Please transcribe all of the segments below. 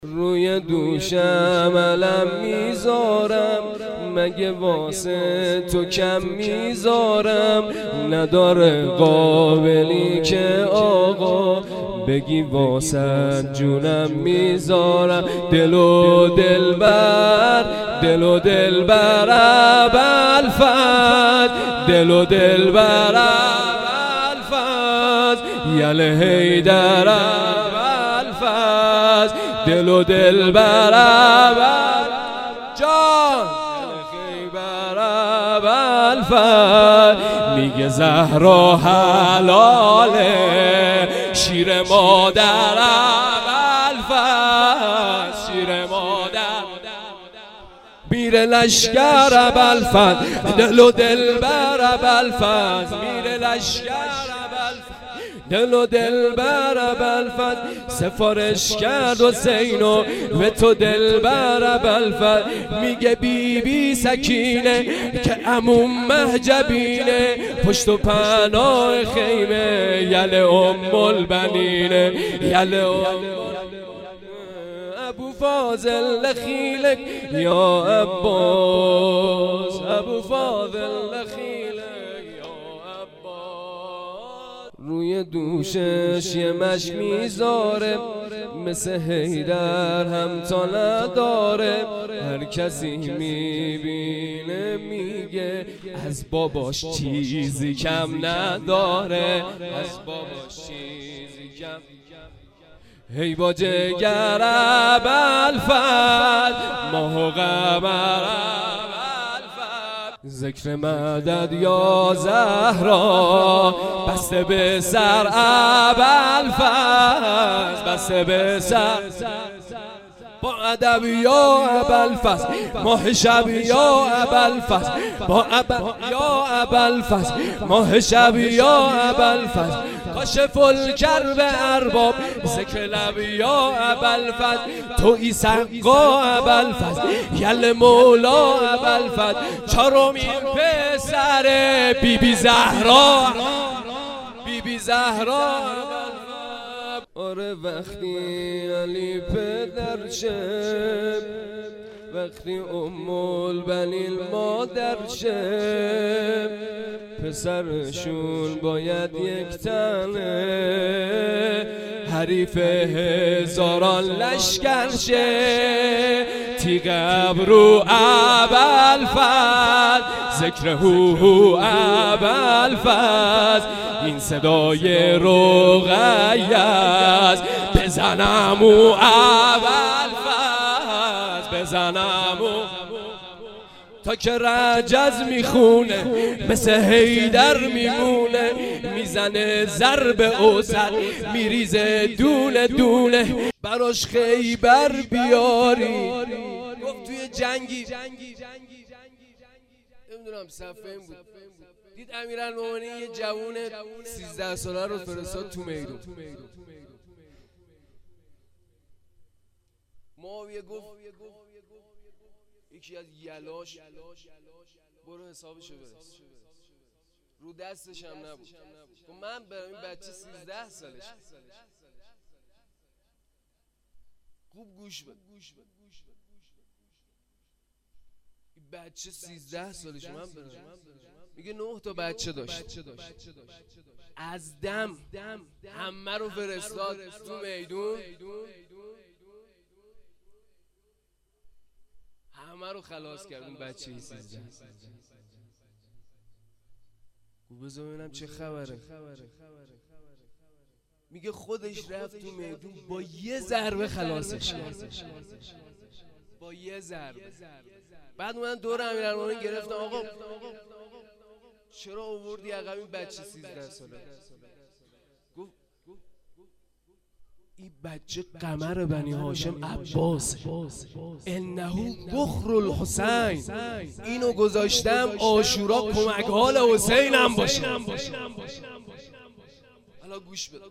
روی دوشم علم میذارم، مگه واسه تو کم میذارم. نداره قابلی که آقا بگی واسه جونم میذارم. دل و دلبر، دل و دلبر ابوالفضل، دل و دلبر ابوالفضل، یله حیدر ابوالفضل، دل و دلبر جان خیبر ابوالفضل. میگه زهرا حلاله، شیر مادر ابوالفضل، شیر مادر. میره لشکر ابوالفضل، دل و دلبر ابوالفضل، میره لشکر دل و دلبر ابوالفضل. سفارش کرد حسینو و تو دلبر ابوالفضل. میگه بی بی سکینه که عموم مهجبینه، پشت و پناه خیمه یله ام البنینه، یله ابو فاضل خیلک یا عباس، ابو فاضل خیلک. روی دوشش یه مشک میذاره، مثل حیدر هم تا نداره. هر کسی میبینه میگه از باباش چیزی کم نداره، از باباش چیزی کم. هی با جگر ابوالفضل، ماه و قمر ذکر مدد یا زهرا، بسته به سر ابوالفضل، بسته به سر. با ادب یا ابوالفضل، ماه شب یا ابوالفضل، با ادب یا ابوالفضل، ماه شب یا ابوالفضل. کاشف الکرب ارباب، ذکر لب یا ابوالفضل. تویی سقا ابوالفضل، یل مولا ابوالفضل. چهارمین پسر بی بی زهرا، بی بی زهرا. آره وقتی علی پدرشه، وقتی ام البنین مادرشه، پسرشون باید یک تنه، حریف هزاران لشکر شه. تیغ ابرو ابوالفضل، ذکر هو ابوالفضل. این صدای رقیه است، بزنم او ابوالفضل، بزنم او. تا که رجز میخونه مثل حیدر میمونه، میزنه ضرب اوسط میریزه دونه دونه. براش خیبر بیاری. گفت توی جنگی نمیدونم صفحه بود، دید امیرالمومنین یه جوون 13 ساله رو فرستاد تو میدون. معاویه گفت یکی از یلاش برو حسابشو برس. رو دستش هم نبود. من برم این بچه 13 سالش. خوب گوش بده. این بچه 13 سالش، من برم میگه 9 تا بچه داشت. از دم همه رو فرستاد تو میدون، همه رو خلاص کرد. اون بچه 13 بذار ببینم چه خبره. میگه خودش رفت تو میدون با یه ضربه خلاصش کرد، با یه ضربه. بعد من دور امیرالمومنین گرفتم، آقا چرا آوردی عقب این بچه 13 ساله؟ گفت این بچه قمر بنی هاشم عباسه، انه بخر الحسین. اینو گذاشتم عاشورا کمک حال حسینم باشه. حالا گوش بده.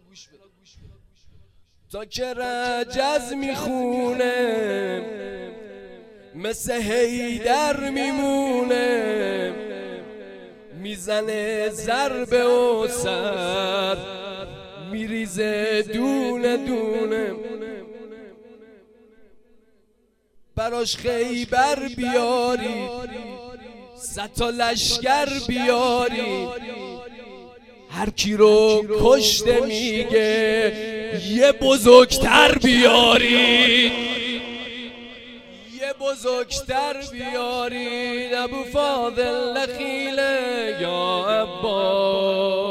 تا که رجز میخونه مثل حیدر میمونه، میزنه ضرب و سر میریزه دونه دونه. براش خیبر بیارید، 100 تا لشکر بیارید، هر کی رو کشته میگه یه بزرگتر بیارید، یه بزرگتر بیارید. ابو فاضل نخیله یا عباس